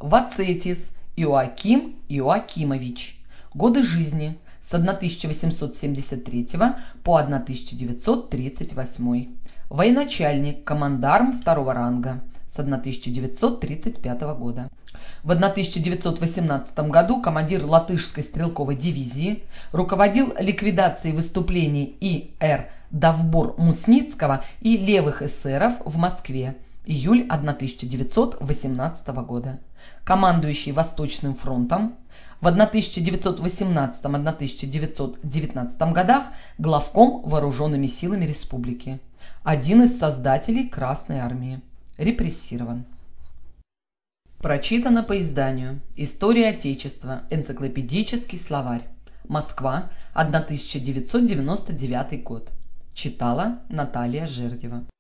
Вацетис Иоаким Иоакимович. Годы жизни с 1873 по 1938. Военачальник, командарм второго ранга с 1935 года. В 1918 году командир латышской стрелковой дивизии, руководил ликвидацией выступлений И.Р. Довбор-Мусницкого и левых эсеров в Москве, июль 1918 года. Командующий Восточным фронтом, в 1918-1919 годах главком вооруженными силами республики. Один из создателей Красной армии. Репрессирован. Прочитано по изданию «История Отечества. Энциклопедический словарь. Москва, 1999 год». Читала Наталья Жердева.